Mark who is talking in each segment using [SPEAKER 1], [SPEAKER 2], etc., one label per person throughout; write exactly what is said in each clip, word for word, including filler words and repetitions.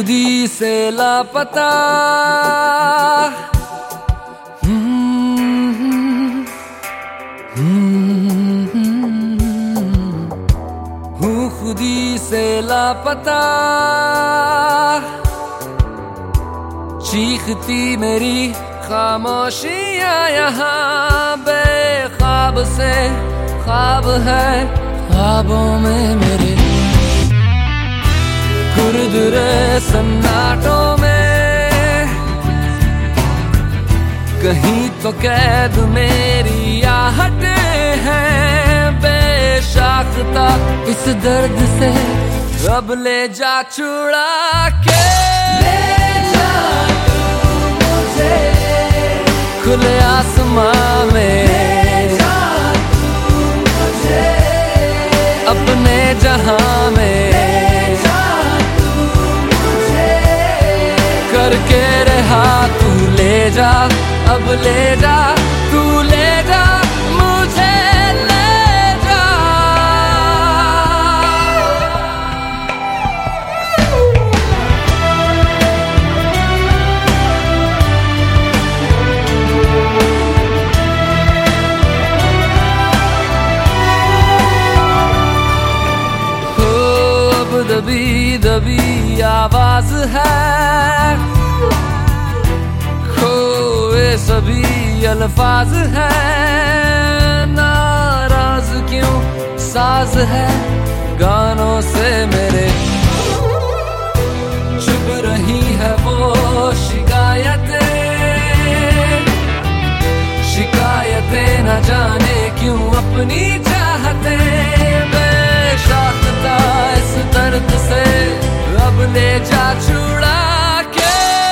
[SPEAKER 1] खुद ही से लापता। हूँ खुद ही से लापता, चीखती मेरी खामोशियाँ यहाँ बेख्वाब से ख्वाब है ख्वाबों में मेरे, खुरदुरे सन्नाटों में कहीं तो कैद मेरी आहटें हैं बेशाख्ता। इस दर्द से अब ले जा छुड़ा के, ले जा तू मुझे खुले आसमां में, ले जा तू मुझे अपने जहां में, ले जा तू मुझे करके रहा तू ले जा, अब ले जा तू ले जा मुझे ले जा। हो अब दबी दबी आवाज है, खोए सभी अल्फाज हैं, नाराज क्यों साज है गानों से मेरे, चुप रही है वो शिकायतें, शिकायतें न जाने क्यों अपनी चाहते, बेशाख्ता इस दर्द से अब ले जा छुड़ा के,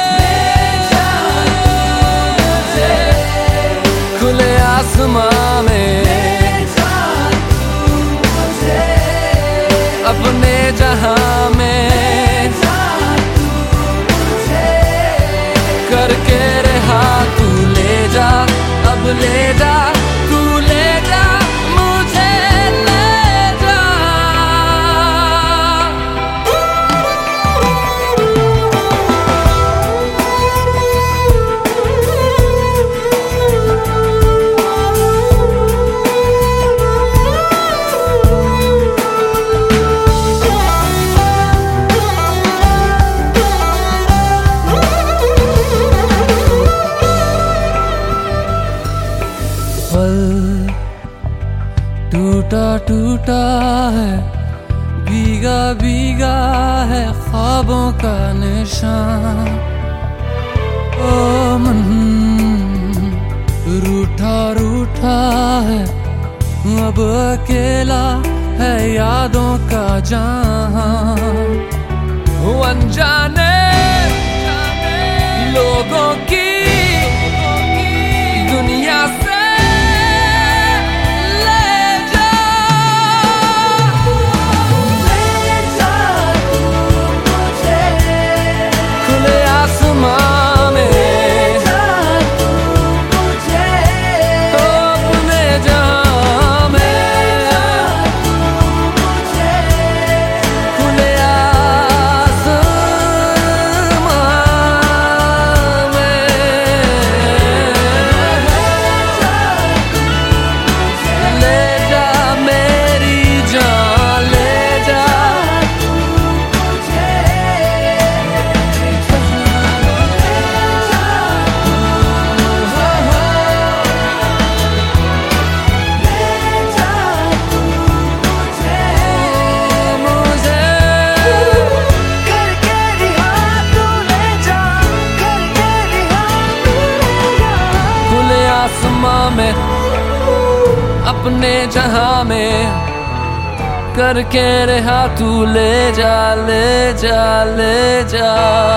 [SPEAKER 1] खुले आसमां में, ले जा तू मुझे अपने जहां में, ले जा तू मुझे करके रहा तू ले जा, अब ले जा तू ले जा मुझे ले जा। टूटा टूटा है भीगा भीगा है ख्वाबों का निशान, ओ मन रूठा रूठा है अब अकेला है यादों का जहां, अनजाने लोगों की दुनिया से में अपने जहां में करके रहा तू ले जा ले जा ले जा।